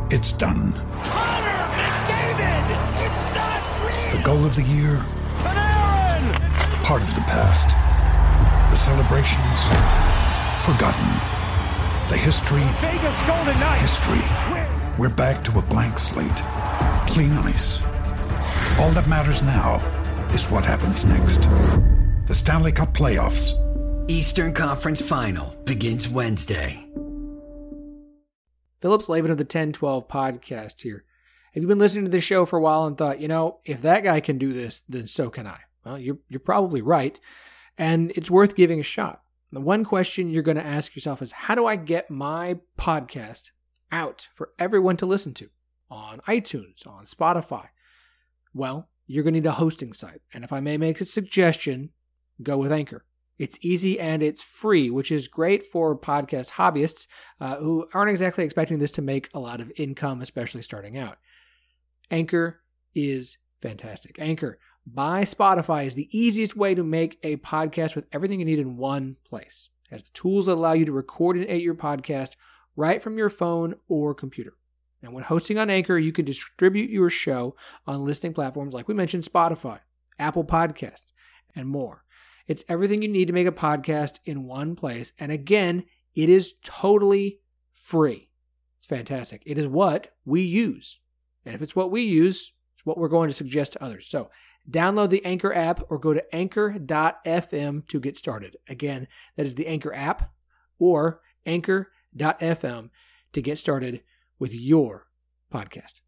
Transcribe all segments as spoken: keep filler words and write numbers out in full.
It's done. Connor McDavid! It's not real! The goal of the year? Panarin! Part of the past. The celebrations? Forgotten. The history? Vegas Golden Knights! History. We're back to a blank slate. Clean ice. All that matters now is what happens next. The Stanley Cup Playoffs. Eastern Conference Final begins Wednesday. Philip Slavin of the ten twelve podcast here. Have you been listening to this show for a while and thought, you know, if that guy can do this, then so can I? Well, you're, you're probably right, and it's worth giving a shot. The one question you're going to ask yourself is, how do I get my podcast out for everyone to listen to on iTunes, on Spotify? Well, you're going to need a hosting site, and if I may make a suggestion, go with Anchor. It's easy and it's free, which is great for podcast hobbyists uh, who aren't exactly expecting this to make a lot of income, especially starting out. Anchor is fantastic. Anchor by Spotify is the easiest way to make a podcast with everything you need in one place. It has the tools that allow you to record and edit your podcast right from your phone or computer. And when hosting on Anchor, you can distribute your show on listening platforms like we mentioned, Spotify, Apple Podcasts, and more. It's everything you need to make a podcast in one place. And again, it is totally free. It's fantastic. It is what we use. And if it's what we use, it's what we're going to suggest to others. So download the Anchor app or go to anchor dot f m to get started. Again, that is the Anchor app or anchor dot f m to get started with your podcast.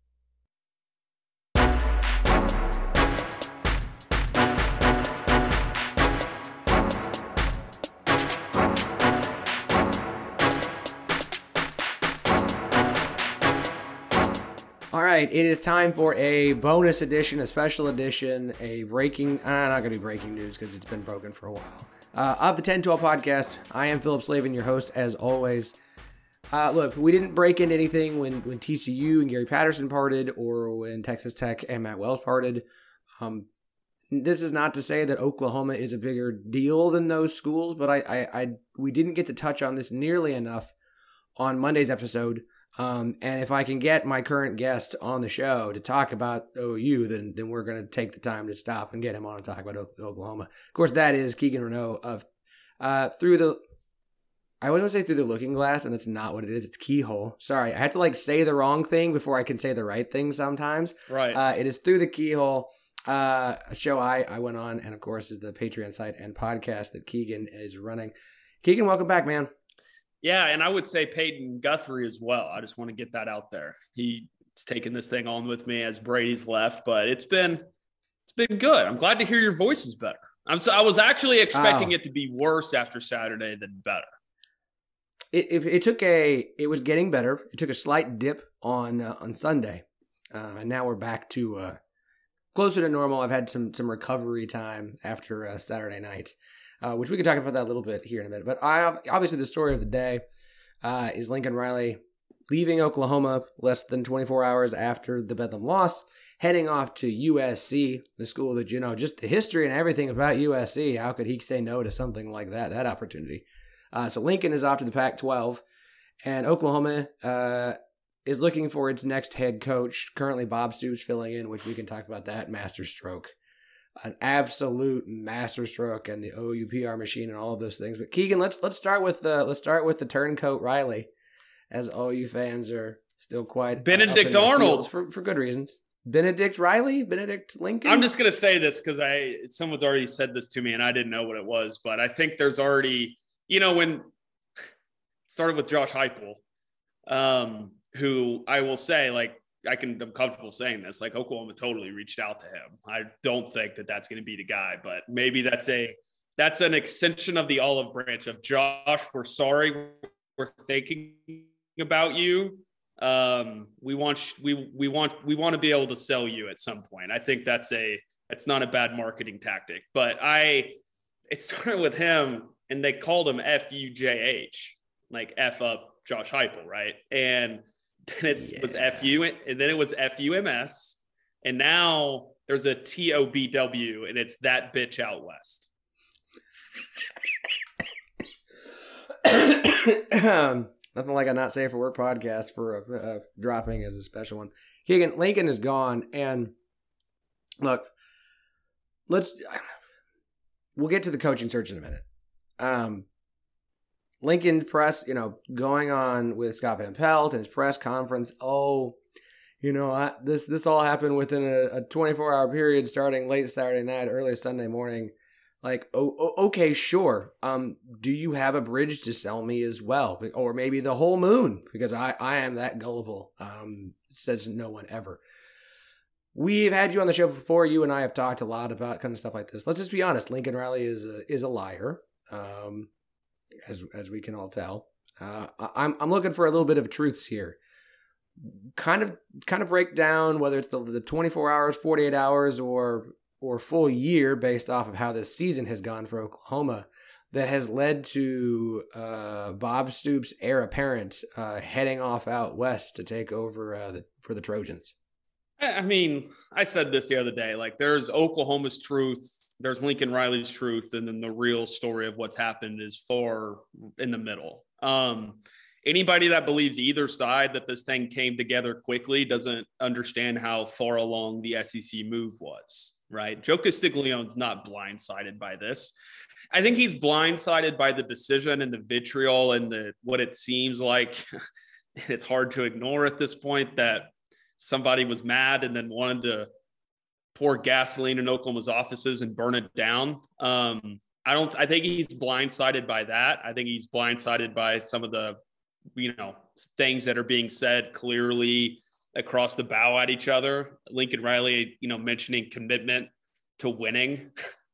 All right, it is time for a bonus edition, a special edition, a breaking, uh, not going to be breaking news because it's been broken for a while, uh, of the ten twelve podcast. I am Philip Slavin, your host, as always. Uh, look, we didn't break into anything when, when T C U and Gary Patterson parted or when Texas Tech and Matt Wells parted. Um, this is not to say that Oklahoma is a bigger deal than those schools, but I, I, I we didn't get to touch on this nearly enough on Monday's episode. Um, and if I can get my current guest on the show to talk about O U, then then we're going to take the time to stop and get him on and talk about Oklahoma. Of course, that is Keegan Renault of uh, Through the... I was going to say Through the Looking Glass, and that's not what it is. It's Keyhole. Sorry, I had to like say the wrong thing before I can say the right thing sometimes. Right. Uh, it is Through the Keyhole, uh, a show I, I went on, and of course is the Patreon site and podcast that Keegan is running. Keegan, welcome back, man. Yeah, and I would say Peyton Guthrie as well. I just want to get that out there. He's taken this thing on with me as Brady's left, but it's been it's been good. I'm glad to hear your voice is better. I'm so I was actually expecting oh. it to be worse after Saturday than better. It, it it took a it was getting better. It took a slight dip on uh, on Sunday, uh, and now we're back to uh, closer to normal. I've had some some recovery time after uh, Saturday night. Uh, which we can talk about that a little bit here in a minute. But I obviously the story of the day uh, is Lincoln Riley leaving Oklahoma less than twenty-four hours after the Bedlam loss, heading off to U S C, the school that, you know, just the history and everything about U S C. How could he say no to something like that, that opportunity? Uh, so Lincoln is off to the Pac twelve, and Oklahoma uh, is looking for its next head coach. Currently, Bob Stoops filling in, which we can talk about that masterstroke. An absolute masterstroke and the O U P R machine and all of those things. But Keegan, let's let's start with the let's start with the turncoat Riley, as O U fans are still quite Benedict Arnold for for good reasons. Benedict Riley, Benedict Lincoln. I'm just gonna say this because I someone's already said this to me and I didn't know what it was, but I think there's already, you know, when it started with Josh Heupel, um, who I will say like. I can, I'm comfortable saying this, like Oklahoma totally reached out to him. I don't think that that's going to be the guy, but maybe that's a, that's an extension of the olive branch of Josh. We're sorry. We're thinking about you. Um, we want, we, we want, we want to be able to sell you at some point. I think that's a, it's not a bad marketing tactic, but I, it started with him and they called him F U J H, like F up Josh Heupel. Right. And then it yeah. was F U, and then it was F U M S, and now there's a T O B W, and it's that bitch out west. um, Nothing like a not safe for work podcast for a, uh, dropping as a special one. Keegan, Lincoln is gone, and look, let's. We'll get to the coaching search in a minute. Um, Lincoln press, you know, going on with Scott Van Pelt and his press conference. Oh, you know, I, this this all happened within a, a twenty-four hour period, starting late Saturday night, early Sunday morning. Like, oh, oh, okay, sure. Um, do you have a bridge to sell me as well, or maybe the whole moon? Because I I am that gullible. Um, says no one ever. We've had you on the show before. You and I have talked a lot about kind of stuff like this. Let's just be honest. Lincoln Riley is a, is a liar, um, as as we can all tell. Uh, I'm I'm looking for a little bit of truths here. Kind of kind of break down whether it's the, the twenty-four hours, forty-eight hours, or or full year based off of how this season has gone for Oklahoma that has led to uh, Bob Stoops' heir apparent uh, heading off out west to take over uh, the, for the Trojans. I mean, I said this the other day, like there's Oklahoma's truth, there's Lincoln Riley's truth, and then the real story of what's happened is far in the middle. Um, anybody that believes either side that this thing came together quickly doesn't understand how far along the S E C move was, right? Joe Castiglione's not blindsided by this. I think he's blindsided by the decision and the vitriol and the what it seems like, and it's hard to ignore at this point, that somebody was mad and then wanted to pour gasoline in Oklahoma's offices and burn it down. Um, I don't, I think he's blindsided by that. I think he's blindsided by some of the, you know, things that are being said clearly across the bow at each other. Lincoln Riley, you know, mentioning commitment to winning,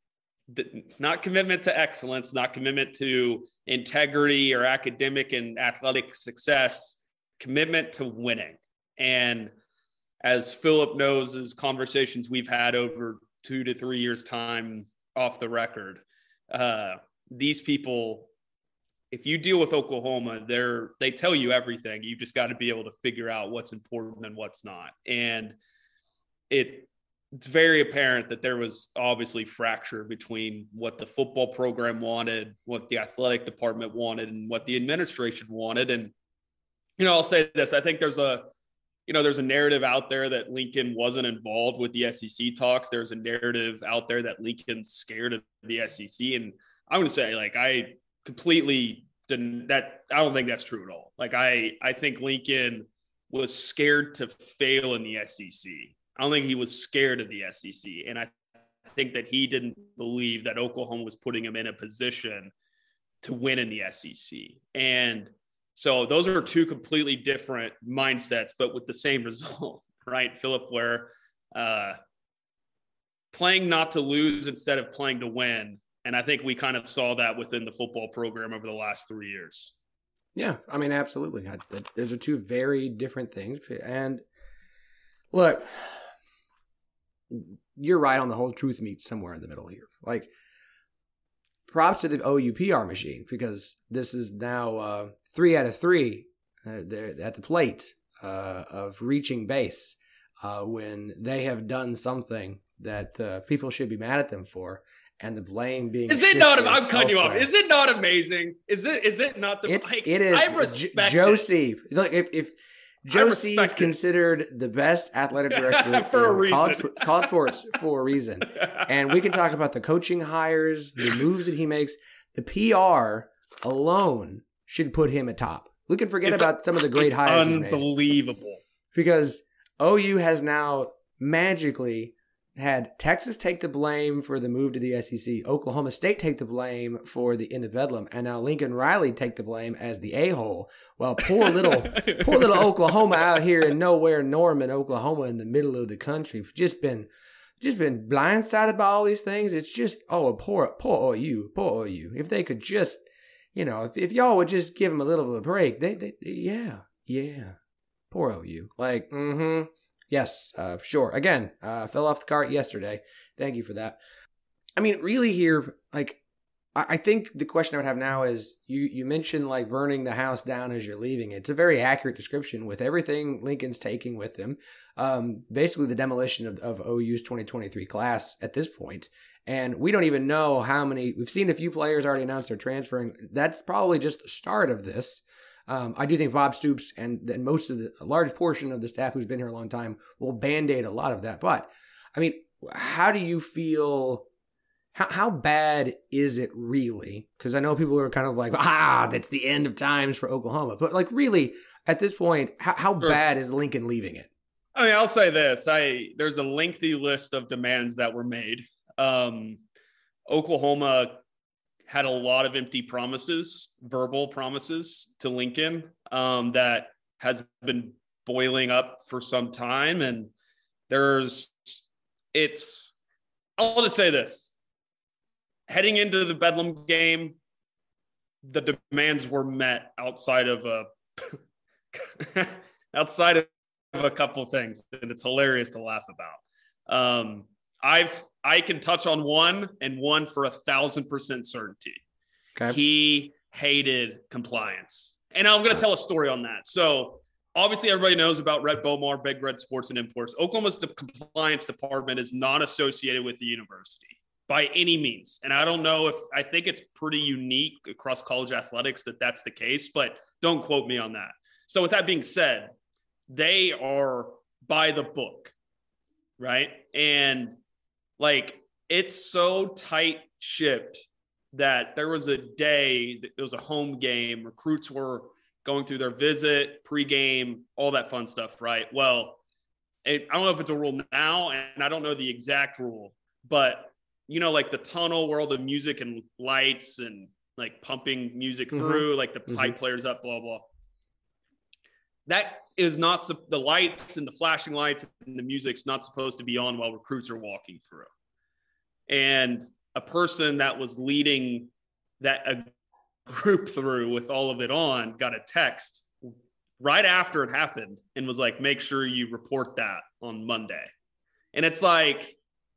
not commitment to excellence, not commitment to integrity or academic and athletic success, commitment to winning. And as Philip knows, as conversations we've had over two to three years time off the record, uh, these people, if you deal with Oklahoma, they're, they tell you everything. You just got to be able to figure out what's important and what's not. And it, it's very apparent that there was obviously fracture between what the football program wanted, what the athletic department wanted, and what the administration wanted. And, you know, I'll say this, I think there's a, You know, there's a narrative out there that Lincoln wasn't involved with the S E C talks. There's a narrative out there that Lincoln's scared of the S E C. And I would say, like, I completely didn't that. I don't think that's true at all. Like, I, I think Lincoln was scared to fail in the S E C. I don't think he was scared of the S E C. And I think that he didn't believe that Oklahoma was putting him in a position to win in the S E C. And so those are two completely different mindsets, but with the same result, right, Philip, where uh, playing not to lose instead of playing to win. And I think we kind of saw that within the football program over the last three years. Yeah, I mean, absolutely. I, those are two very different things. And look, you're right on the whole truth meets somewhere in the middle here. Like, props to the O U P R machine, because this is now uh, three out of three uh, at the plate uh, of reaching base uh, when they have done something that uh, people should be mad at them for, and the blame being is it not? I'm cutting you off. Is it not amazing? Is it? Is it not the? It's, like, it is. I respect Joe it. Steve. Look, if if Joe Steve is considered the best athletic director for a reason. College, college sports for a reason, and we can talk about the coaching hires, the moves that he makes. The P R alone should put him atop. We can forget it's, about some of the great it's hires he's made. Unbelievable. Because O U has now magically had Texas take the blame for the move to the S E C, Oklahoma State take the blame for the end of Bedlam, and now Lincoln Riley take the blame as the a-hole. Well, poor little poor little Oklahoma out here in nowhere Norman, Oklahoma, in the middle of the country, just been just been blindsided by all these things. It's just, oh, poor poor O U, poor O U. If they could just, you know, if, if y'all would just give them a little of a break, they, they, they yeah, yeah, poor O U. Like, mm-hmm. Yes, uh, sure. Again, uh, fell off the cart yesterday. Thank you for that. I mean, really here, like, I, I think the question I would have now is, you, you mentioned, like, burning the house down as you're leaving. It's a very accurate description with everything Lincoln's taking with him. Um, basically the demolition of, of O U's twenty twenty-three class at this point. And we don't even know how many. We've seen a few players already announce they're transferring. That's probably just the start of this. Um, I do think Bob Stoops and then most of the a large portion of the staff who's been here a long time will band-aid a lot of that. But I mean, how do you feel? How how bad is it really? Because I know people are kind of like, ah, that's the end of times for Oklahoma. But like, really, at this point, how, how Sure. bad is Lincoln leaving it? I mean, I'll say this. I there's a lengthy list of demands that were made. Um, Oklahoma had a lot of empty promises, verbal promises to Lincoln um, that has been boiling up for some time. And there's, it's, I'll just say this. Heading into the Bedlam game, the demands were met outside of a outside of a couple of things, and it's hilarious to laugh about. Um, I've I can touch on one and one for a thousand percent certainty. Okay. He hated compliance, and I'm going to tell a story on that. So obviously, everybody knows about Rhett Bomar, Big Red Sports and Imports. Oklahoma's compliance department is not associated with the university by any means. And I don't know if, I think it's pretty unique across college athletics that that's the case, but don't quote me on that. So with that being said, they are by the book, right? And like, it's so tight shipped that there was a day, it was a home game, recruits were going through their visit, pregame, all that fun stuff, right? Well, it, I don't know if it's a rule now, and I don't know the exact rule, but you know, like the tunnel where all the music and lights and like pumping music Mm-hmm. through, like the Mm-hmm. pipe players up, blah, blah. That is not, the lights and the flashing lights and the music's not supposed to be on while recruits are walking through. And a person that was leading that a group through with all of it on got a text right after it happened and was like, make sure you report that on Monday. And it's like,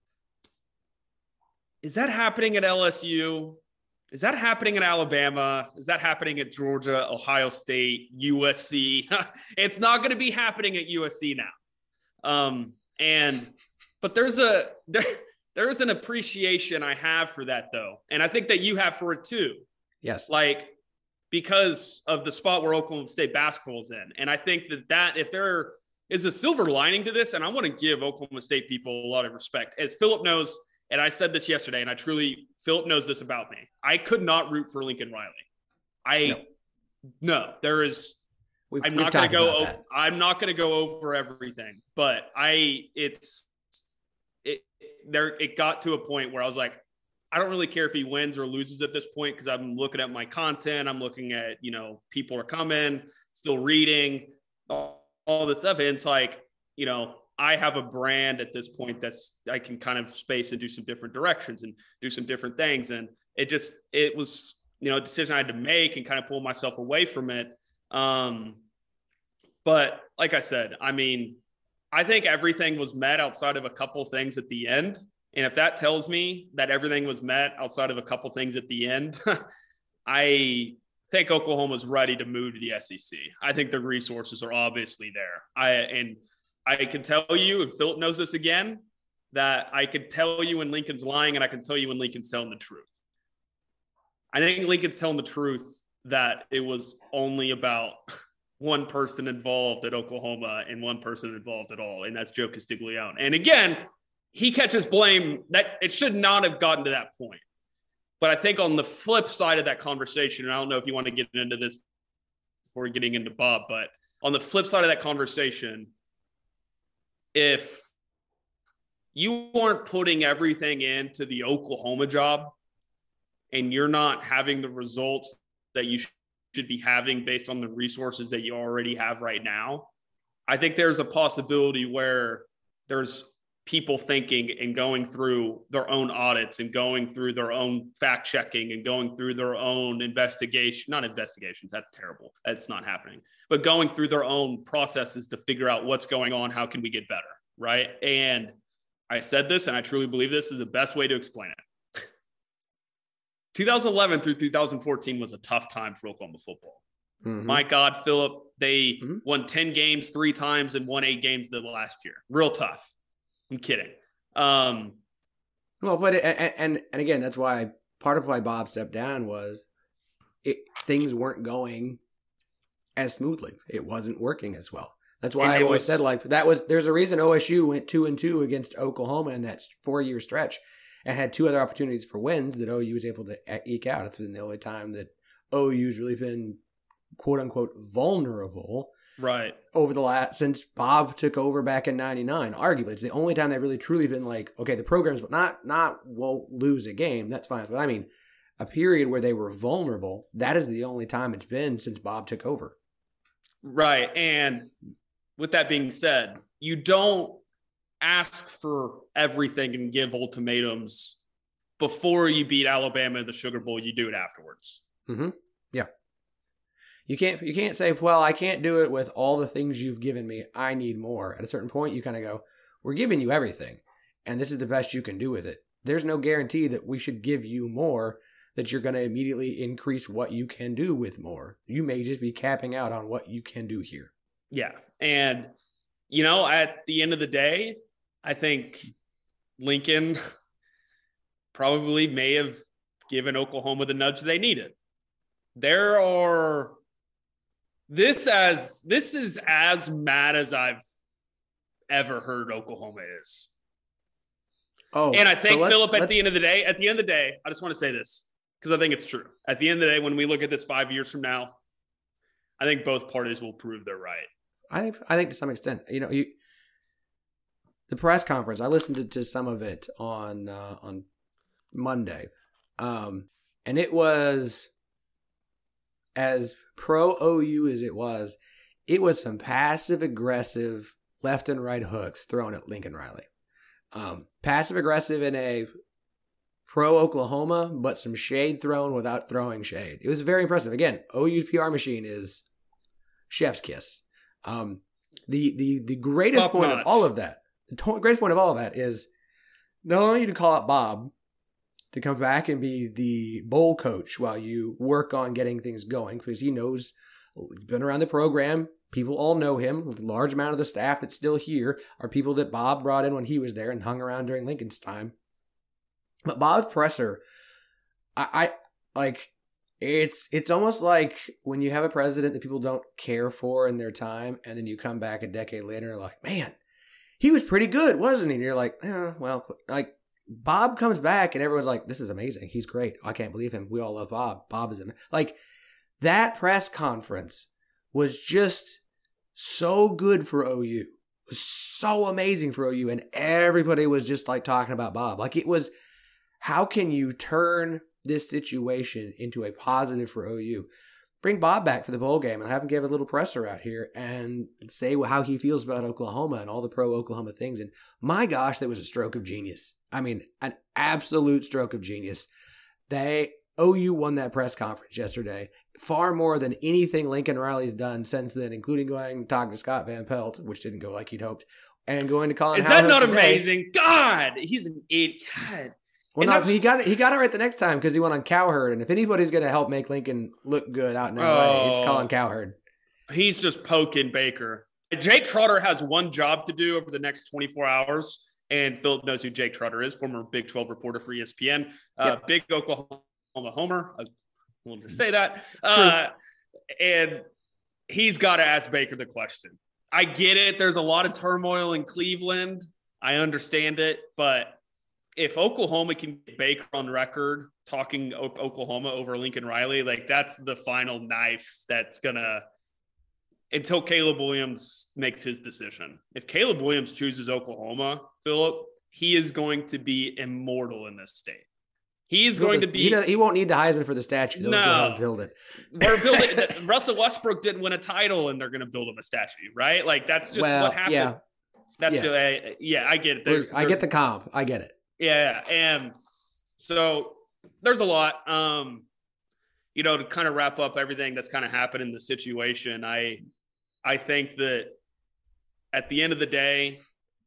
is that happening at L S U? Is that happening in Alabama? Is that happening at Georgia, Ohio State, U S C? It's not going to be happening at U S C now. Um, and, but there's a, there, there's an appreciation I have for that though. And I think that you have for it too. Yes. Like, because of the spot where Oklahoma State basketball is in. And I think that that, if there is a silver lining to this, and I want to give Oklahoma State people a lot of respect, as Philip knows, and I said this yesterday, and I truly, Philip knows this about me. I could not root for Lincoln Riley. I, no, no there is, we've, I'm we've not going to go, that. I'm not going to go over everything, but I, it's, it, there, it got to a point where I was like, I don't really care if he wins or loses at this point, because I'm looking at my content. I'm looking at, you know, people are coming, still reading, all, all this stuff. And it's like, you know, I have a brand at this point that's, I can kind of space and do some different directions and do some different things. And it just, it was, you know, a decision I had to make and kind of pull myself away from it. Um, but like I said, I mean, I think everything was met outside of a couple things at the end. And if that tells me that everything was met outside of a couple things at the end, I think Oklahoma's ready to move to the S E C. I think the resources are obviously there. I, and I can tell you, and Philip knows this again, that I could tell you when Lincoln's lying, and I can tell you when Lincoln's telling the truth. I think Lincoln's telling the truth that it was only about one person involved at Oklahoma and one person involved at all, and that's Joe Castiglione. And again, he catches blame that it should not have gotten to that point. But I think on the flip side of that conversation, and I don't know if you want to get into this before getting into Bob, but on the flip side of that conversation, if you aren't putting everything into the Oklahoma job and you're not having the results that you should be having based on the resources that you already have right now, I think there's a possibility where there's people thinking and going through their own audits and going through their own fact checking and going through their own investigation, not investigations, that's terrible. That's not happening, but going through their own processes to figure out what's going on. How can we get better? Right. And I said this, and I truly believe this is the best way to explain it. two thousand eleven through two thousand fourteen was a tough time for Oklahoma football. Mm-hmm. My God, Philip, they mm-hmm. won ten games three times and won eight games the last year. Real tough. I'm kidding. Um, well, but it, and, and and again, that's why part of why Bob stepped down was it, things weren't going as smoothly. It wasn't working as well. That's why And I it always was- said, like, that was, there's a reason O S U went two and two against Oklahoma in that four year stretch and had two other opportunities for wins that O U was able to eke out. It's been the only time that O U's really been quote unquote vulnerable Right. over the last, since Bob took over back in ninety-nine. Arguably, it's the only time they've really truly been like, okay, the program's not, not won't lose a game. That's fine. But I mean, a period where they were vulnerable, that is the only time it's been since Bob took over. Right. And with that being said, you don't ask for everything and give ultimatums before you beat Alabama in the Sugar Bowl. You do it afterwards. Mm-hmm. Yeah. You can't, you can't say, well, I can't do it with all the things you've given me. I need more. At a certain point, you kind of go, we're giving you everything, and this is the best you can do with it. There's no guarantee that we should give you more, that you're going to immediately increase what you can do with more. You may just be capping out on what you can do here. Yeah. And, you know, at the end of the day, I think Lincoln probably may have given Oklahoma the nudge they needed. There are this as this is as mad as I've ever heard Oklahoma is. Oh, And I think, so let's- Philip, at let's- the end of the day, at the end of the day, I just want to say this because I think it's true. At the end of the day, when we look at this five years from now, I think both parties will prove they're right. I think, I think to some extent, you know, you, the press conference, I listened to, to some of it on uh, on Monday, um, and it was as pro O U as it was. It was some passive aggressive left and right hooks thrown at Lincoln Riley. Um, passive aggressive in a pro Oklahoma, but some shade thrown without throwing shade. It was very impressive. Again, O U's P R machine is chef's kiss. Um, the the the greatest Top point notch. of all of that, the to- greatest point of all of that is not only to call out Bob to come back and be the bowl coach while you work on getting things going, because he knows, he's been around the program. People all know him. A large amount of the staff that's still here are people that Bob brought in when he was there and hung around during Lincoln's time. But Bob's presser, I, I like, it's it's almost like when you have a president that people don't care for in their time, and then you come back a decade later and like, man, he was pretty good, wasn't he? And you're like, eh, well, like, Bob comes back and everyone's like, this is amazing. He's great. I can't believe him. We all love Bob. Bob is, am-. like, that press conference was just so good for O U. It was so amazing for O U. And everybody was just like talking about Bob. Like, it was, how can you turn this situation into a positive for O U? Bring Bob back for the bowl game and have him give a little presser out here and say how he feels about Oklahoma and all the pro Oklahoma things. And my gosh, that was a stroke of genius. I mean, an absolute stroke of genius. They, O U won that press conference yesterday far more than anything Lincoln Riley's done since then, including going to talk to Scott Van Pelt, which didn't go like he'd hoped, and going to Colin Is Howard that not today. amazing? God, he's an idiot. God. Well, And not, that's- he got it. He got it right the next time because he went on Cowherd, and if anybody's going to help make Lincoln look good out in L A, it's Oh. Colin Cowherd. He's just poking Baker. Jake Trotter has one job to do over the next twenty-four hours. And Philip knows who Jake Trotter is, former Big twelve reporter for E S P N, uh, Yep. big Oklahoma homer. I wanted to say that. Uh, and he's got to ask Baker the question. I get it. There's a lot of turmoil in Cleveland. I understand it. But if Oklahoma can get Baker on record talking o- Oklahoma over Lincoln Riley, like, that's the final knife that's going to – until Caleb Williams makes his decision. If Caleb Williams chooses Oklahoma, Philip, he is going to be immortal in this state. He is going to be. He, does, he won't need the Heisman for the statue. They'll No. just go ahead and build it. We're building. Russell Westbrook didn't win a title, and they're going to build him a statue, right? Like, that's just Well, what happened. yeah. That's Yes. uh, yeah, I get it. There's, I get the comp. I get it. Yeah, and so there's a lot. Um, you know, to kind of wrap up everything that's kind of happened in the situation, I I think that at the end of the day,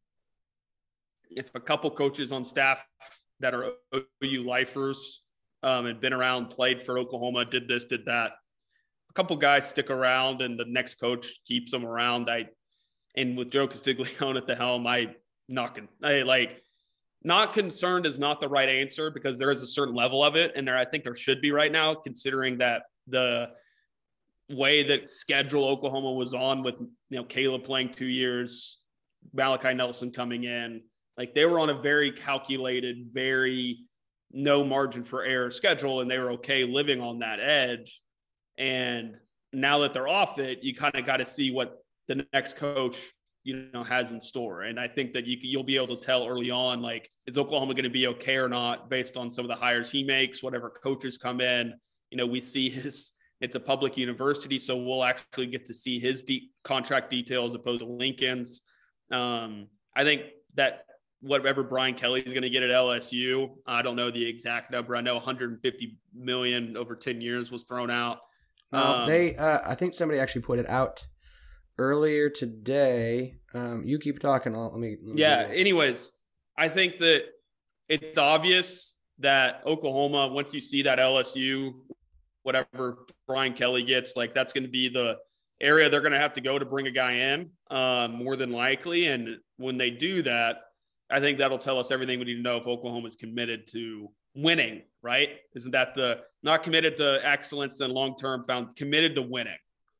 if a couple coaches on staff that are O U lifers um, and been around, played for Oklahoma, did this, did that, a couple guys stick around and the next coach keeps them around. I and with Joe Castiglione at the helm, I not con- I like not concerned is not the right answer because there is a certain level of it, and there I think there should be right now, considering that the way that schedule Oklahoma was on with, you know, Caleb playing two years, Malachi Nelson coming in, like they were on a very calculated, very no margin for error schedule, and they were okay living on that edge. And now that they're off it, you kind of got to see what the next coach, you know, has in store. And I think that you, you'll be able to tell early on, like, is Oklahoma going to be okay or not based on some of the hires he makes, whatever coaches come in. You know, we see his, it's a public university, so we'll actually get to see his deep contract details as opposed to Lincoln's. Um, I think that whatever Brian Kelly is going to get at L S U, I don't know the exact number. I know one hundred fifty million over ten years was thrown out. Um, they, uh, I think somebody actually put it out earlier today. Um, you keep talking. I'll, let me. Let me yeah. Anyways, I think that it's obvious that Oklahoma, once you see that L S U, whatever Brian Kelly gets, like that's going to be the area they're going to have to go to bring a guy in, um, more than likely. And when they do that, I think that'll tell us everything we need to know if Oklahoma is committed to winning, right? Isn't that the not committed to excellence and long-term found committed to winning?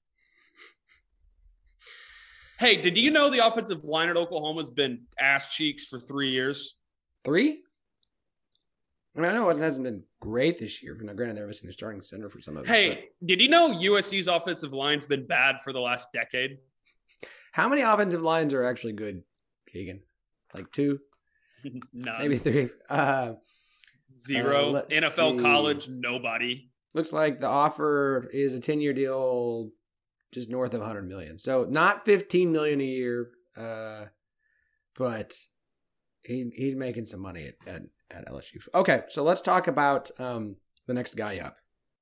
Hey, did you know the offensive line at Oklahoma has been ass cheeks for three years? Three? I mean, I know it hasn't been great this year. Now, granted, they're missing their starting center for some of it. Hey, but did you know U S C's offensive line's been bad for the last decade? how many offensive lines are actually good, Keegan? Like two? None. Maybe three. Uh, Zero. uh, N F L see. college, nobody. Looks like the offer is a ten-year deal just north of one hundred million dollars. So not fifteen million dollars a year, uh, but he he's making some money at, at, at L S U. Okay, so let's talk about um, the next guy up.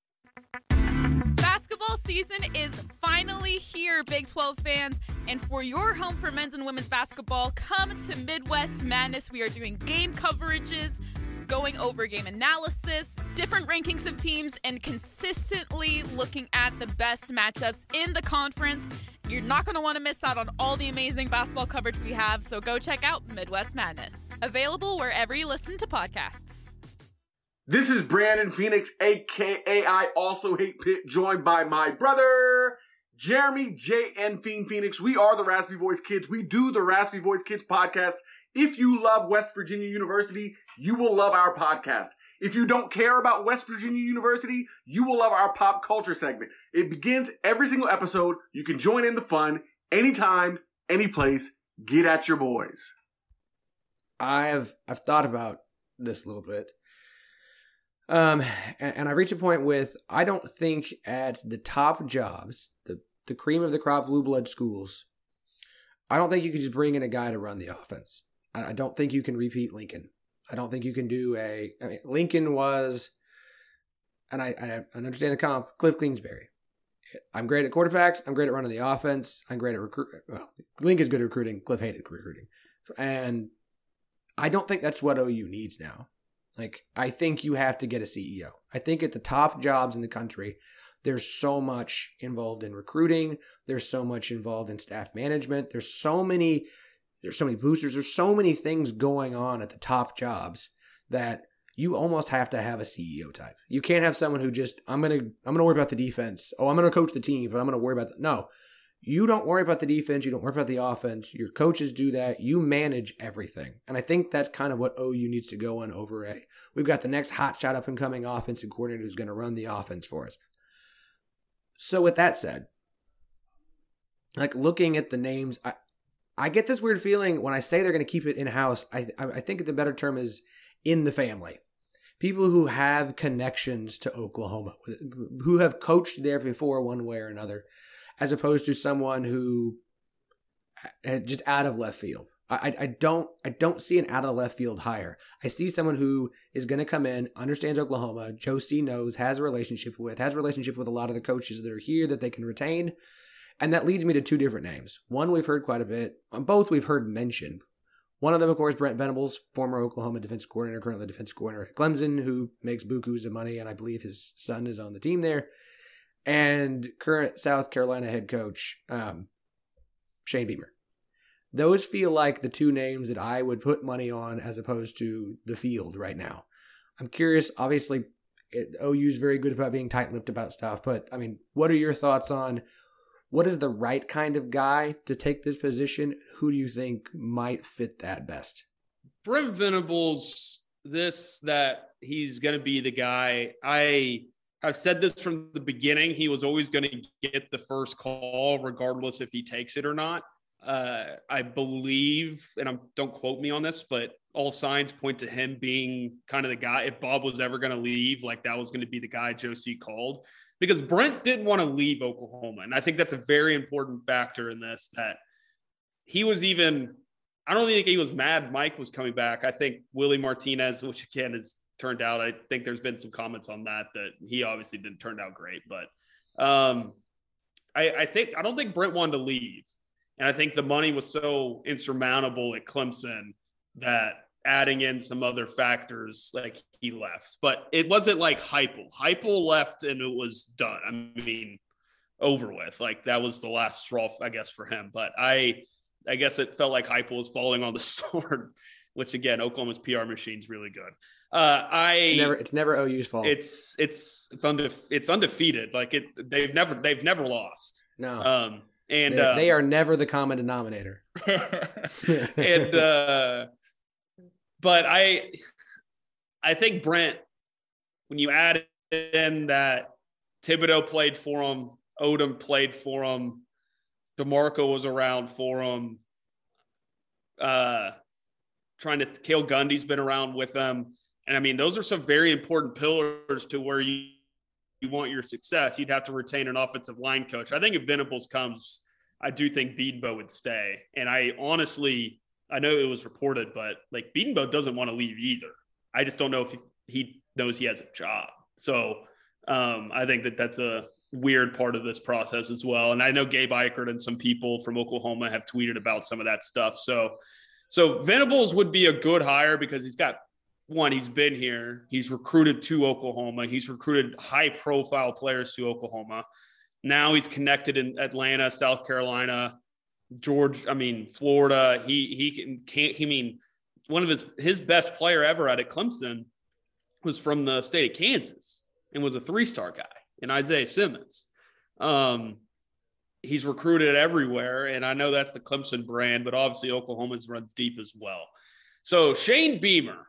Basketball season is finally here, Big twelve fans. And for your home for men's and women's basketball, come to Midwest Madness. We are doing game coverages, going over game analysis, different rankings of teams, and consistently looking at the best matchups in the conference. You're not going to want to miss out on all the amazing basketball coverage we have, so go check out Midwest Madness. Available wherever you listen to podcasts. This is Brandon Phoenix, a k a. I Also Hate Pitt, joined by my brother, Jeremy J. N. Fiend Phoenix. We are the Raspy Voice Kids. We do the Raspy Voice Kids podcast. If you love West Virginia University, you will love our podcast. If you don't care about West Virginia University, you will love our pop culture segment. It begins every single episode. You can join in the fun anytime, any place. Get at your boys. I've I've thought about this a little bit. Um, and, and I reach a point with, I don't think at the top jobs, the, the cream of the crop blue blood schools, I don't think you can just bring in a guy to run the offense. I, I don't think you can repeat Lincoln. I don't think you can do a, I mean, Lincoln was, and I, I understand the comp, Cliff Kingsbury. I'm great at quarterbacks. I'm great at running the offense. I'm great at recruiting. Well, Lincoln's good at recruiting. Cliff hated recruiting. And I don't think that's what O U needs now. Like, I think you have to get a C E O. I think at the top jobs in the country, there's so much involved in recruiting. There's so much involved in staff management. There's so many, there's so many boosters. There's so many things going on at the top jobs that you almost have to have a C E O type. You can't have someone who just, I'm going to, I'm going to worry about the defense. Oh, I'm going to coach the team, but I'm going to worry about the, no. You don't worry about the defense. You don't worry about the offense. Your coaches do that. You manage everything. And I think that's kind of what O U needs to go on over a, we've got the next hotshot up and coming offensive coordinator who's going to run the offense for us. So with that said, like looking at the names, I, I get this weird feeling when I say they're going to keep it in-house. I, I think the better term is in the family. People who have connections to Oklahoma, who have coached there before one way or another, as opposed to someone who just out of left field. I, I don't I don't see an out of left field hire. I see someone who is going to come in, understands Oklahoma, Joe C knows, has a relationship with, has a relationship with a lot of the coaches that are here that they can retain. And that leads me to two different names. One we've heard quite a bit. Both we've heard mentioned. One of them, of course, Brent Venables, former Oklahoma defensive coordinator, currently defensive coordinator at Clemson, who makes bukus of money, and I believe his son is on the team there. And current South Carolina head coach, um, Shane Beamer. Those feel like the two names that I would put money on as opposed to the field right now. I'm curious, obviously, it, O U's very good about being tight-lipped about stuff. But, I mean, what are your thoughts on what is the right kind of guy to take this position? Who do you think might fit that best? Brent Venables, this, that he's going to be the guy. I have said this from the beginning. He was always going to get the first call, regardless if he takes it or not. Uh, I believe, and I'm, don't quote me on this, but all signs point to him being kind of the guy. If Bob was ever going to leave, like that was going to be the guy Joe C called, because Brent didn't want to leave Oklahoma. And I think that's a very important factor in this, that he was even, I don't think he was mad Mike was coming back. I think Willie Martinez, which again has turned out, I think there's been some comments on that, that he obviously didn't turn out great, but um, I, I think, I don't think Brent wanted to leave. And I think the money was so insurmountable at Clemson that adding in some other factors, like he left. But it wasn't like Heupel. Heupel left and it was done. I mean, over with. Like that was the last straw, I guess, for him. But I I guess it felt like Heupel was falling on the sword, which again, Oklahoma's P R machine's really good. Uh, I it's never, it's never O U's fault. It's it's it's undefe- it's undefeated. Like it, they've never they've never lost. No. Um, and they, uh, they are never the common denominator. and uh, but I I think Brent, when you add in that Thibodeau played for him, Odom played for him, DeMarco was around for him. Uh, trying to Cale Gundy's been around with them. And I mean, those are some very important pillars to where you, you want your success. You'd have to retain an offensive line coach. I think if Venables comes, I do think Bedenbaugh would stay. And I honestly, I know it was reported, but like Bedenbaugh doesn't want to leave either. I just don't know if he, he knows he has a job. So um, I think that that's a weird part of this process as well. And I know Gabe Eichert and some people from Oklahoma have tweeted about some of that stuff. So, so Venables would be a good hire because he's got one, he's been here. He's recruited to Oklahoma. He's recruited high profile players to Oklahoma. Now he's connected in Atlanta, South Carolina, Georgia, I mean, Florida. He, he can, can't, he mean, one of his, his best player ever out at Clemson was from the state of Kansas and was a three-star guy in Isaiah Simmons. Um, he's recruited everywhere. And I know that's the Clemson brand, but obviously Oklahoma's runs deep as well. So Shane Beamer,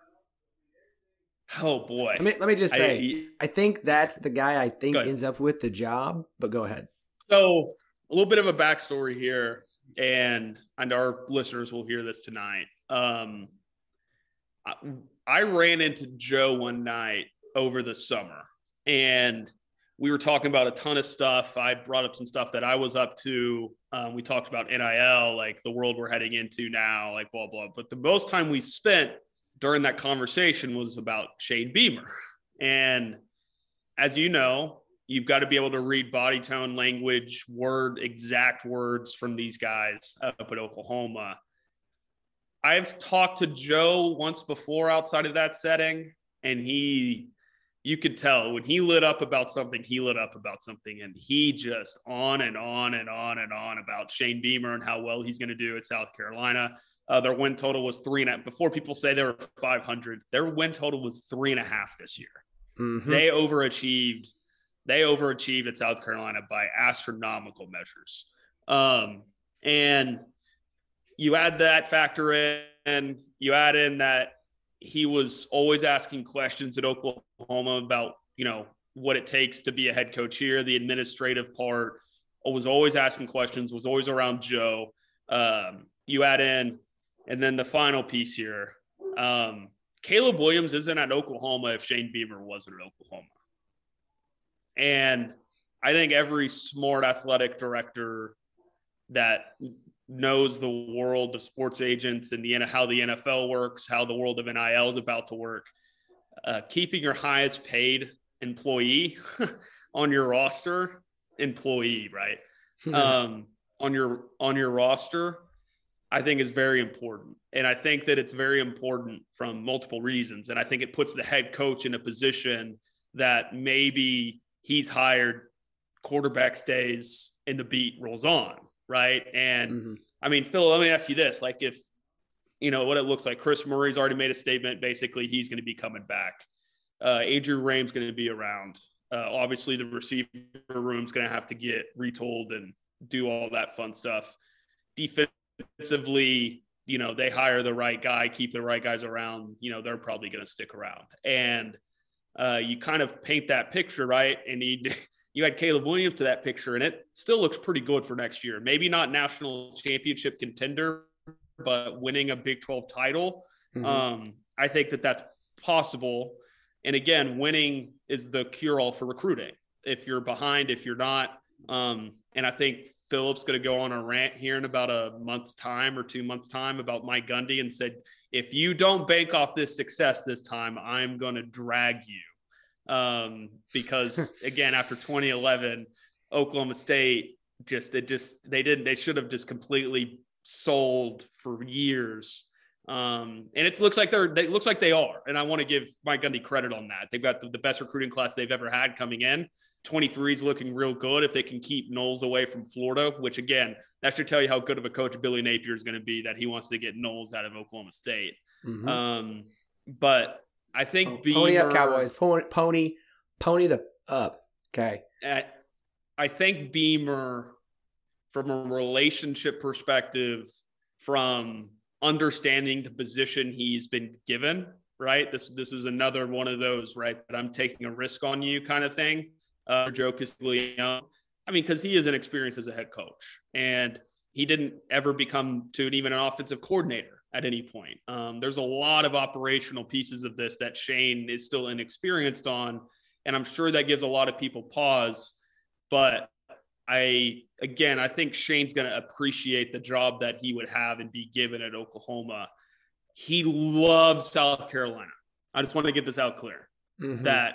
oh boy. Let me, let me just say, I, I think that's the guy I think ends up with the job, but go ahead. So a little bit of a backstory here, and, and our listeners will hear this tonight. Um, I, I ran into Joe one night over the summer, and we were talking about a ton of stuff. I brought up some stuff that I was up to. Um, we talked about N I L, like the world we're heading into now, like blah, blah. But the most time we spent during that conversation was about Shane Beamer. And as you know, you've got to be able to read body tone, language, word, exact words from these guys up at Oklahoma. I've talked to Joe once before outside of that setting, and he, you could tell when he lit up about something, he lit up about something, and he just on and on and on and on about Shane Beamer and how well he's going to do at South Carolina. Uh, their win total was three and a half. Before people say they were five hundred, their win total was three and a half this year. Mm-hmm. They overachieved. They overachieved at South Carolina by astronomical measures. Um, and you add that factor in, you add in that he was always asking questions at Oklahoma about, you know, what it takes to be a head coach here, the administrative part, was always asking questions, was always around Joe. Um, you add in, and then the final piece here, um, Caleb Williams isn't at Oklahoma if Shane Beamer wasn't at Oklahoma. And I think every smart athletic director that knows the world of sports agents and the how the N F L works, how the world of N I L is about to work, uh, keeping your highest paid employee on your roster, employee, right? um, on your on your roster, I think is very important. And I think that it's very important from multiple reasons. And I think it puts the head coach in a position that maybe he's hired, quarterback stays, and the beat rolls on, right? And mm-hmm. I mean, Phil, let me ask you this. Like if, you know, what it looks like, Chris Murray's already made a statement, basically he's going to be coming back. Uh, Adrian Rame's going to be around. Uh, obviously, the receiver room's going to have to get retold and do all that fun stuff. Defensively, you know, they hire the right guy, keep the right guys around. You know, they're probably going to stick around. And uh, you kind of paint that picture, right? And you, you had Caleb Williams to that picture, and it still looks pretty good for next year. Maybe not national championship contender, but winning a Big twelve title. Mm-hmm. Um, I think that that's possible. And again, winning is the cure-all for recruiting. If you're behind, if you're not. Um, and I think Philip's going to go on a rant here in about a month's time or two months' time about Mike Gundy and said, if you don't bank off this success this time, I'm going to drag you. Um, because, again, after twenty eleven, Oklahoma State just – it just – they didn't – they should have just completely sold for years. Um, and it looks like they're, they looks like they are. And I want to give Mike Gundy credit on that. They've got the, the best recruiting class they've ever had coming in. twenty-three is looking real good if they can keep Knowles away from Florida, which again, that should tell you how good of a coach Billy Napier is going to be, that he wants to get Knowles out of Oklahoma State. Mm-hmm. Um, but I think oh, Beamer, pony up Cowboys, pony, pony, pony the up. Okay. I, I think Beamer, from a relationship perspective, from understanding the position he's been given, right? This this is another one of those, right, that I'm taking a risk on you kind of thing. Uh, Joe Castiglione. I mean, because he is inexperienced as a head coach, and he didn't ever become to even an offensive coordinator at any point. Um, there's a lot of operational pieces of this that Shane is still inexperienced on, and I'm sure that gives a lot of people pause. But I, again, I think Shane's going to appreciate the job that he would have and be given at Oklahoma. He loves South Carolina. I just want to get this out clear, mm-hmm. that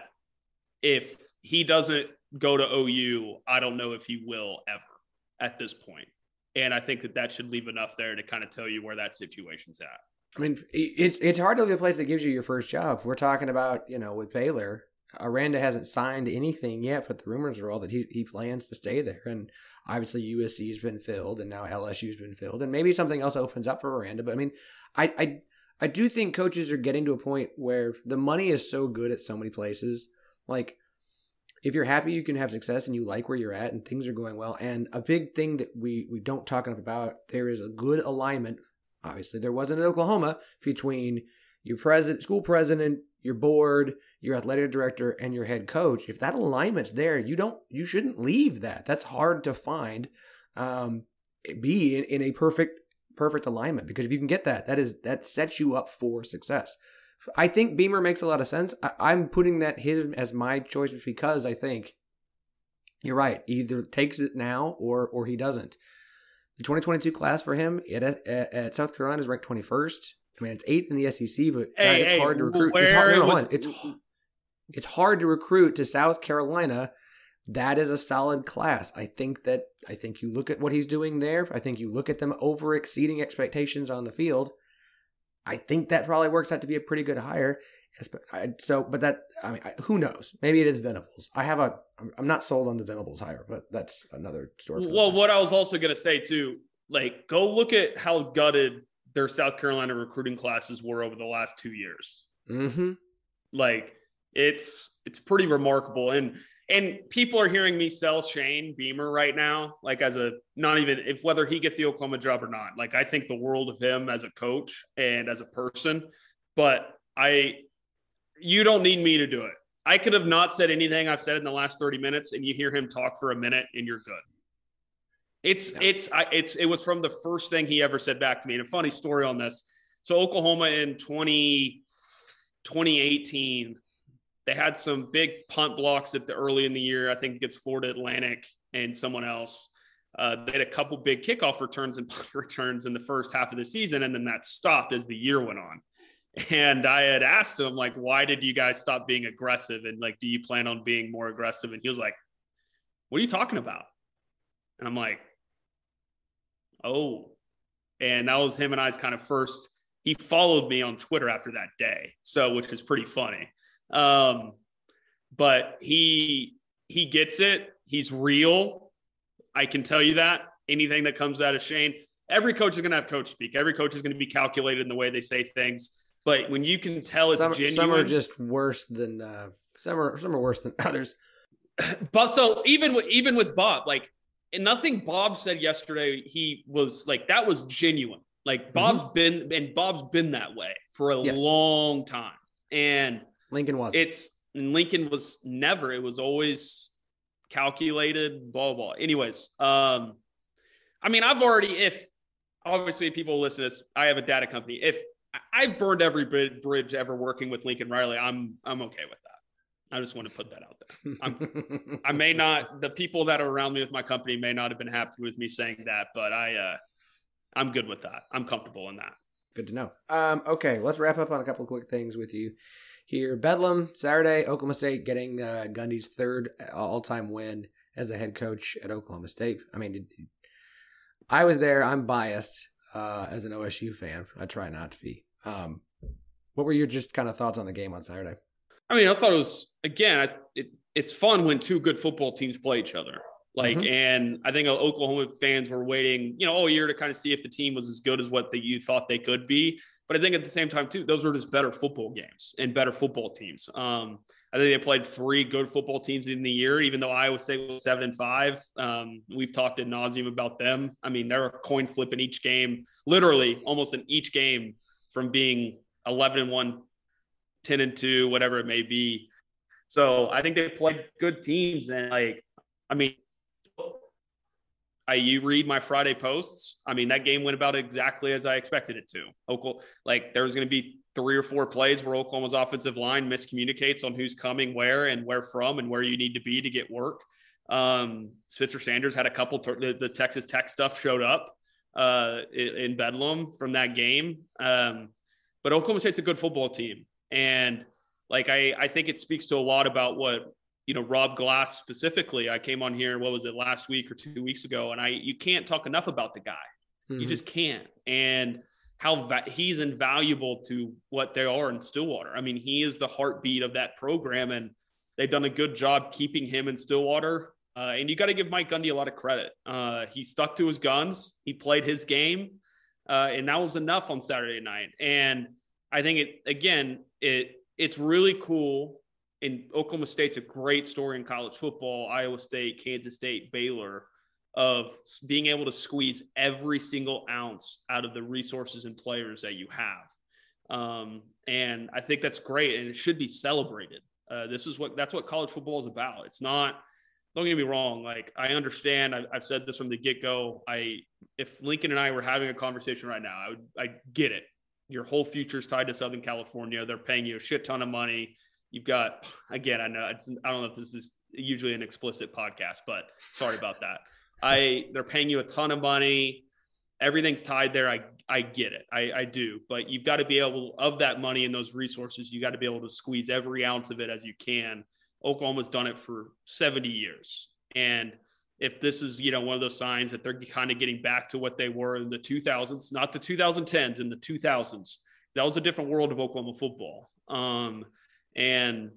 if he doesn't go to O U, I don't know if he will ever at this point. And I think that that should leave enough there to kind of tell you where that situation's at. I mean, it's it's hard to leave a place that gives you your first job. We're talking about, you know, with Baylor, Aranda hasn't signed anything yet, but the rumors are all that he, he plans to stay there. And obviously U S C's been filled, and now L S U's been filled, and maybe something else opens up for Aranda. But I mean, I, I, I do think coaches are getting to a point where the money is so good at so many places. Like, if you're happy, you can have success and you like where you're at and things are going well. And a big thing that we, we don't talk enough about, there is a good alignment. Obviously, there wasn't in Oklahoma between your president, school president, your board, your athletic director, and your head coach. If that alignment's there, you don't, you shouldn't leave that. That's hard to find. Um, be in, in a perfect, perfect alignment, because if you can get that, that is that sets you up for success. I think Beamer makes a lot of sense. I, I'm putting that his as my choice because I think you're right. Either takes it now or or he doesn't. The twenty twenty-two class for him at, at, at South Carolina is ranked twenty-first. I mean, it's eighth in the S E C, but hey, guys, it's hey, hard to recruit. It's hard, no, no, was, it's, it's hard to recruit to South Carolina. That is a solid class. I think that I think you look at what he's doing there. I think you look at them over exceeding expectations on the field. I think that probably works out to be a pretty good hire. So, but that, I mean, who knows? Maybe it is Venables. I have a, I'm not sold on the Venables hire, but that's another story. Well, what I was also going to say too, like, go look at how gutted their South Carolina recruiting classes were over the last two years. Mm-hmm. Like, it's, it's pretty remarkable. And, and people are hearing me sell Shane Beamer right now, like as a, not even if whether he gets the Oklahoma job or not. Like, I think the world of him as a coach and as a person, but I, you don't need me to do it. I could have not said anything I've said in the last thirty minutes, and you hear him talk for a minute and you're good. It's, yeah. it's, I, it's, it was from the first thing he ever said back to me. And a funny story on this. So Oklahoma in twenty eighteen, they had some big punt blocks at the early in the year. I think it gets Florida Atlantic and someone else. Uh, they had a couple big kickoff returns and punt returns in the first half of the season, and then that stopped as the year went on. And I had asked him, like, why did you guys stop being aggressive? And, like, do you plan on being more aggressive? And he was like, what are you talking about? And I'm like, oh. And that was him and I's kind of first – he followed me on Twitter after that day, so which is pretty funny. Um, but he, he gets it. He's real. I can tell you that. Anything that comes out of Shane, every coach is going to have coach speak. Every coach is going to be calculated in the way they say things. But when you can tell it's some, genuine, some are just worse than uh, some are some are worse than others. But so even with even with Bob, like, and nothing Bob said yesterday, he was like, that was genuine. Like Bob's mm-hmm. been and Bob's been that way for a yes. long time. And Lincoln wasn't. It's and Lincoln was never. It was always calculated, blah, blah. Anyways, um, I mean, I've already, if obviously people listen to this, I have a data company. If I've burned every bridge ever working with Lincoln Riley, I'm I'm okay with that. I just want to put that out there. I'm, I may not, the people that are around me with my company may not have been happy with me saying that, but I, uh, I'm good with that. I'm comfortable in that. Good to know. Um, okay, let's wrap up on a couple of quick things with you here. Bedlam, Saturday, Oklahoma State getting uh, Gundy's third all-time win as the head coach at Oklahoma State. I mean, it, I was there. I'm biased uh, as an O S U fan. I try not to be. Um, what were your just kind of thoughts on the game on Saturday? I mean, I thought it was, again, I, it, it's fun when two good football teams play each other. Like, mm-hmm. and I think Oklahoma fans were waiting, you know, all year to kind of see if the team was as good as what the, you thought they could be. But I think at the same time, too, those were just better football games and better football teams. Um, I think they played three good football teams in the year, even though Iowa State was seven and five. Um, we've talked ad nauseum about them. I mean, they're a coin flip in each game, literally almost in each game, from being eleven and one, ten and two, whatever it may be. So I think they played good teams. And like, I mean, I, you read my Friday posts. I mean, that game went about exactly as I expected it to. Oklahoma, like there was going to be three or four plays where Oklahoma's offensive line miscommunicates on who's coming where and where from and where you need to be to get work. Um, Spencer Sanders had a couple, the, the Texas Tech stuff showed up uh, in, in Bedlam from that game. Um, but Oklahoma State's a good football team. And like, I, I think it speaks to a lot about what, you know, Rob Glass specifically. I came on here, what was it, last week or two weeks ago, and I you can't talk enough about the guy. Mm-hmm. You just can't. And how va- he's invaluable to what they are in Stillwater. I mean, he is the heartbeat of that program, and they've done a good job keeping him in Stillwater. Uh, and you got to give Mike Gundy a lot of credit. Uh, he stuck to his guns. He played his game, uh, and that was enough on Saturday night. And I think it again, it it's really cool. And Oklahoma State's a great story in college football, Iowa State, Kansas State, Baylor, of being able to squeeze every single ounce out of the resources and players that you have. Um, and I think that's great, and it should be celebrated. Uh, this is what, that's what college football is about. It's not, don't get me wrong. Like, I understand, I, I've said this from the get-go. I, if Lincoln and I were having a conversation right now, I would, I get it. Your whole future is tied to Southern California. They're paying you a shit ton of money. You've got, again, I know it's, I don't know if this is usually an explicit podcast, but sorry about that. I, they're paying you a ton of money. Everything's tied there. I, I get it. I, I do, but you've got to be able, of that money and those resources, you got to be able to squeeze every ounce of it as you can. Oklahoma's done it for seventy years. And if this is, you know, one of those signs that they're kind of getting back to what they were in the two thousands, not the twenty tens, in the two thousands, that was a different world of Oklahoma football. Um, And,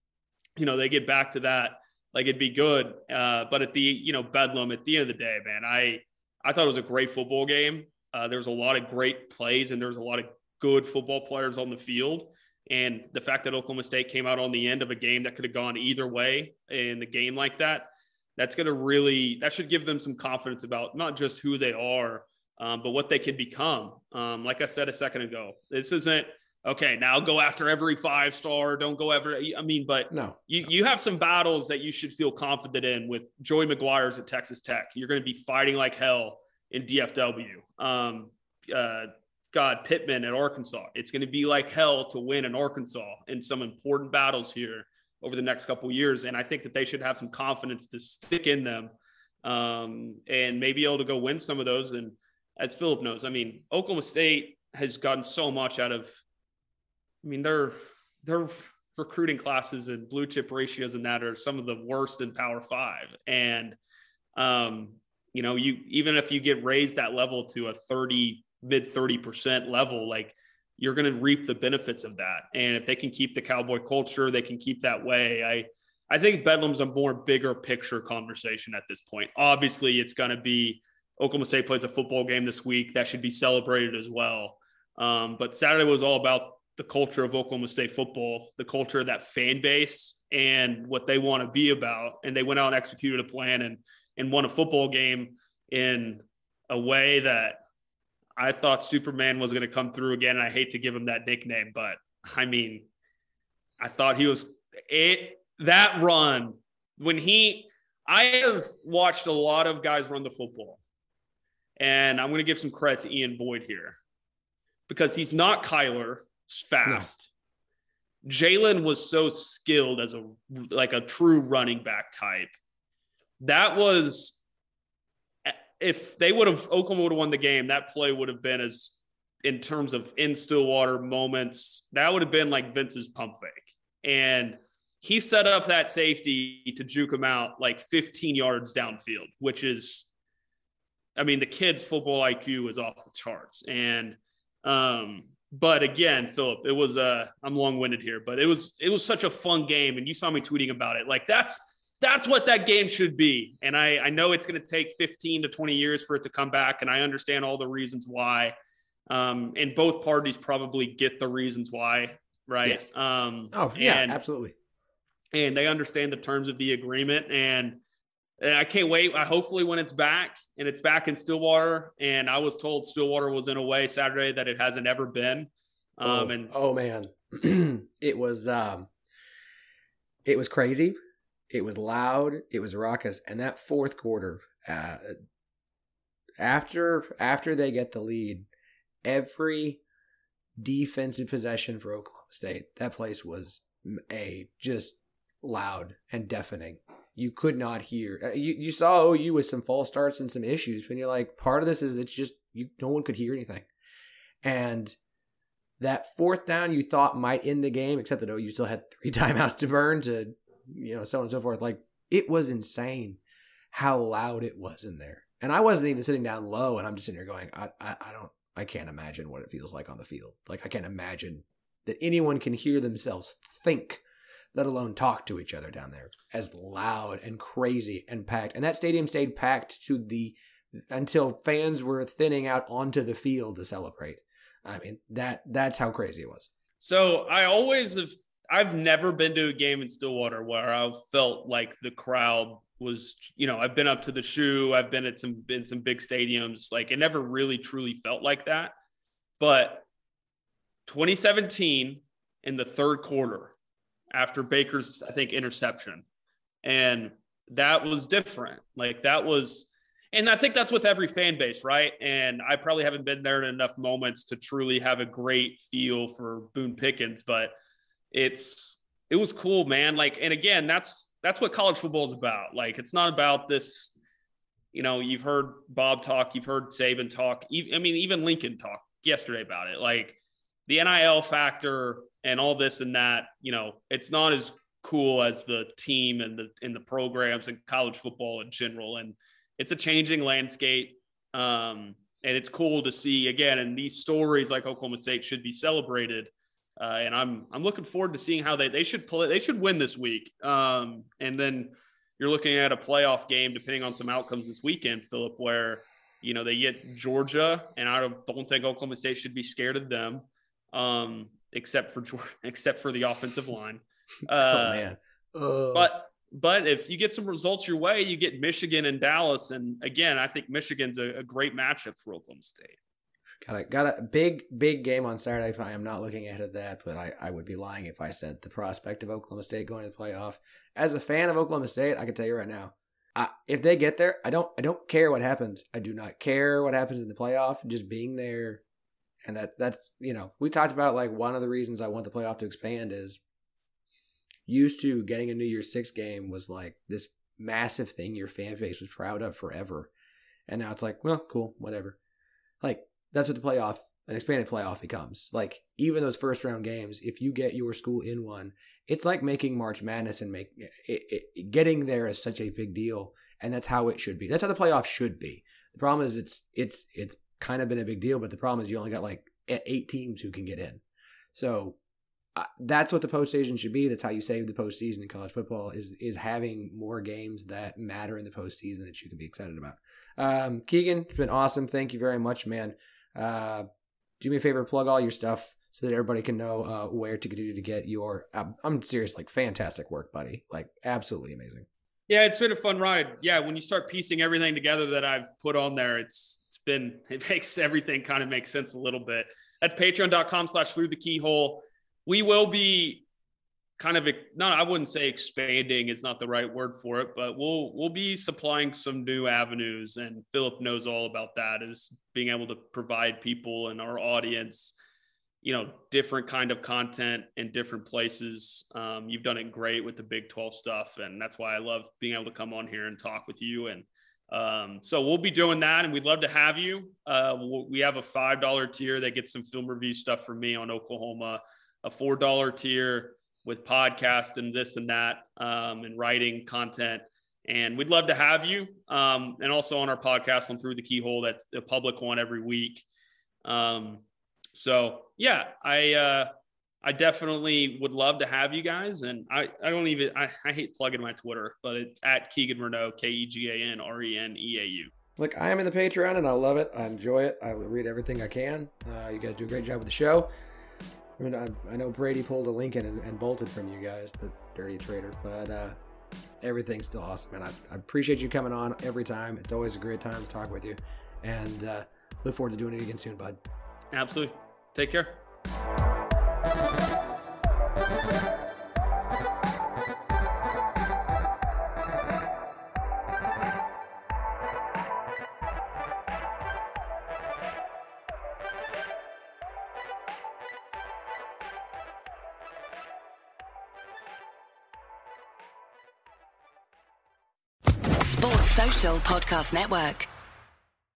you know, they get back to that, like, it'd be good. Uh, but at the, you know, Bedlam, at the end of the day, man, I, I thought it was a great football game. Uh, there was a lot of great plays, and there was a lot of good football players on the field. And the fact that Oklahoma State came out on the end of a game that could have gone either way in the game like that, that's going to really, that should give them some confidence about not just who they are, um, but what they can become. Um, like I said a second ago, this isn't, okay, now go after every five star. Don't go after, I mean, but no, you, you have some battles that you should feel confident in with Joey McGuire's at Texas Tech. You're going to be fighting like hell in D F W. Um, uh, God, Pittman at Arkansas. It's going to be like hell to win in Arkansas in some important battles here over the next couple of years. And I think that they should have some confidence to stick in them um, and maybe able to go win some of those. And as Philip knows, I mean, Oklahoma State has gotten so much out of, I mean, their their recruiting classes and blue chip ratios and that are some of the worst in Power Five. And, um, you know, you even if you get raised that level to a thirty, mid thirty percent level, like, you're going to reap the benefits of that. And if they can keep the Cowboy culture, they can keep that way. I, I think Bedlam's a more bigger picture conversation at this point. Obviously, it's going to be Oklahoma State plays a football game this week that should be celebrated as well. Um, but Saturday was all about the culture of Oklahoma State football, the culture of that fan base and what they want to be about. And they went out and executed a plan and, and won a football game in a way that I thought Superman was going to come through again. And I hate to give him that nickname, but I mean, I thought he was it, that run when he, I have watched a lot of guys run the football, and I'm going to give some credit to Ian Boyd here because he's not Kyler fast. No. Jalen was so skilled as a, like a true running back type. That was, if they would have, Oklahoma would have won the game, that play would have been as, in terms of in Stillwater moments, that would have been like Vince's pump fake. And he set up that safety to juke him out like fifteen yards downfield, which is, I mean, the kid's football I Q is off the charts. And, um, but again, Philip, it was a, I'm long-winded here, but it was, it was such a fun game. And you saw me tweeting about it. Like that's, that's what that game should be. And I, I know it's going to take fifteen to twenty years for it to come back. And I understand all the reasons why. Um, and both parties probably get the reasons why, right? Yes. Um, oh, yeah, and, absolutely. And they understand the terms of the agreement. And, and I can't wait. I hopefully when it's back and it's back in Stillwater. And I was told Stillwater was in a way Saturday that it hasn't ever been. Um, oh, and oh man, it was um, it was crazy. It was loud. It was raucous. And that fourth quarter, uh, after after they get the lead, every defensive possession for Oklahoma State, that place was a just loud and deafening. You could not hear. You you saw O U with some false starts and some issues, but you're like, part of this is it's just you. No one could hear anything, and that fourth down you thought might end the game, except that O U still had three timeouts to burn to, you know, so on and so forth. Like it was insane how loud it was in there, and I wasn't even sitting down low, and I'm just sitting here going, I I, I don't. I can't imagine what it feels like on the field. Like I can't imagine that anyone can hear themselves think, let alone talk to each other down there, as loud and crazy and packed. And that stadium stayed packed to the until fans were thinning out onto the field to celebrate. I mean, that that's how crazy it was. So I always have, I've never been to a game in Stillwater where I've felt like the crowd was, you know, I've been up to the shoe. I've been at some, in some big stadiums. Like it never really truly felt like that. But twenty seventeen in the third quarter after Baker's, I think, interception. And that was different. Like that was, and I think that's with every fan base, right? And I probably haven't been there in enough moments to truly have a great feel for Boone Pickens, but it's, it was cool, man. Like, and again, that's, that's what college football is about. Like, it's not about this, you know, you've heard Bob talk, you've heard Saban talk. I mean, even Lincoln talk yesterday about it. Like the N I L factor and all this and that, you know, it's not as cool as the team and the, and the programs and college football in general. And it's a changing landscape. Um, and it's cool to see again, and these stories like Oklahoma State should be celebrated. Uh, and I'm, I'm looking forward to seeing how they, they should play. They should win this week. Um, and then you're looking at a playoff game, depending on some outcomes this weekend, Philip, where, you know, they get Georgia, and I don't, don't think Oklahoma State should be scared of them. Um, except for, except for the offensive line. Uh, oh man. Uh... But, But if you get some results your way, you get Michigan and Dallas. And again, I think Michigan's a, a great matchup for Oklahoma State. Got a, got a big, big game on Saturday. I am not looking ahead of that, but I, I would be lying if I said the prospect of Oklahoma State going to the playoff. As a fan of Oklahoma State, I can tell you right now, I, if they get there, I don't I don't care what happens. I do not care what happens in the playoff. Just being there, and that that's, you know, we talked about like one of the reasons I want the playoff to expand is used to getting a New Year's Six game was like this massive thing your fan base was proud of forever. And now it's like, well, cool, whatever. Like, that's what the playoff, an expanded playoff becomes. Like, even those first round games, if you get your school in one, it's like making March Madness and make it, it, getting there is such a big deal. And that's how it should be. That's how the playoff should be. The problem is it's it's it's kind of been a big deal, but the problem is you only got like eight teams who can get in. So Uh, that's what the postseason should be. That's how you save the postseason in college football is is having more games that matter in the postseason that you can be excited about. Um, Keegan, it's been awesome. Thank you very much, man. Uh, do me a favor, plug all your stuff so that everybody can know uh, where to continue to get your, I'm, I'm serious, like fantastic work, buddy. Like absolutely amazing. Yeah, it's been a fun ride. Yeah, when you start piecing everything together that I've put on there, it's it's been, it makes everything kind of make sense a little bit. That's patreon.com slash through the keyhole. We will be kind of, not, I wouldn't say expanding is not the right word for it, but we'll we'll be supplying some new avenues, and Philip knows all about that, is being able to provide people and our audience, you know, different kind of content in different places. Um, you've done it great with the Big twelve stuff, and that's why I love being able to come on here and talk with you. And um, so we'll be doing that, and we'd love to have you. Uh, we have a five dollar tier that gets some film review stuff from me on Oklahoma, a four dollar tier with podcast and this and that, um, and writing content. And we'd love to have you. Um, and also on our podcast on Through the Keyhole, that's a public one every week. Um, so yeah, I, uh, I definitely would love to have you guys. And I, I don't even, I, I hate plugging my Twitter, but it's at Keegan Renault, K E G A N R E N E A U. Look, I am in the Patreon and I love it. I enjoy it. I read everything I can. Uh, you guys do a great job with the show. I mean, I, I know Brady pulled a Lincoln and, and bolted from you guys, the dirty traitor, but uh, everything's still awesome. And I, I appreciate you coming on every time. It's always a great time to talk with you. And uh, look forward to doing it again soon, bud. Absolutely. Take care. Sports Social Podcast Network.